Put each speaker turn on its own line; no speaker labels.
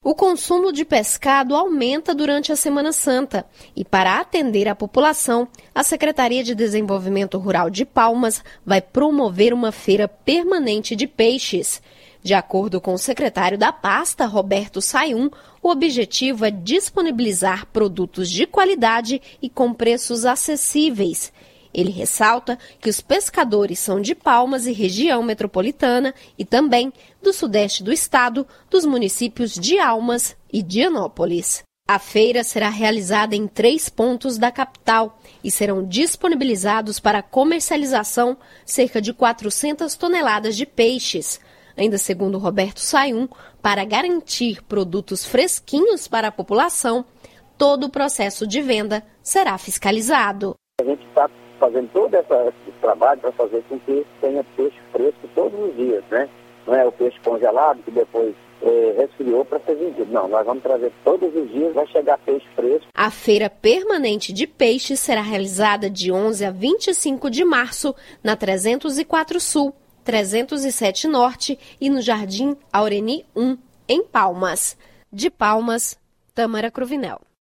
O consumo de pescado aumenta durante a Semana Santa e, para atender a população, a Secretaria de Desenvolvimento Rural de Palmas vai promover uma feira permanente de peixes. De acordo com o secretário da pasta, Roberto Sayum, o objetivo é disponibilizar produtos de qualidade e com preços acessíveis. Ele ressalta que os pescadores são de Palmas e região metropolitana e também do sudeste do estado, dos municípios de Almas e Dianópolis. A feira será realizada em 3 pontos da capital e serão disponibilizados para comercialização cerca de 400 toneladas de peixes. Ainda segundo Roberto Sayum, para garantir produtos fresquinhos para a população, todo o processo de venda será fiscalizado.
A gente está fazendo todo esse trabalho para fazer com que tenha peixe fresco todos os dias, né? Não é o peixe congelado que depois resfriou para ser vendido. Não, nós vamos trazer todos os dias, vai chegar peixe fresco.
A feira permanente de peixes será realizada de 11 a 25 de março na 304 Sul, 307 Norte e no Jardim Aureni 1, em Palmas. De Palmas, Tâmara Cruvinel.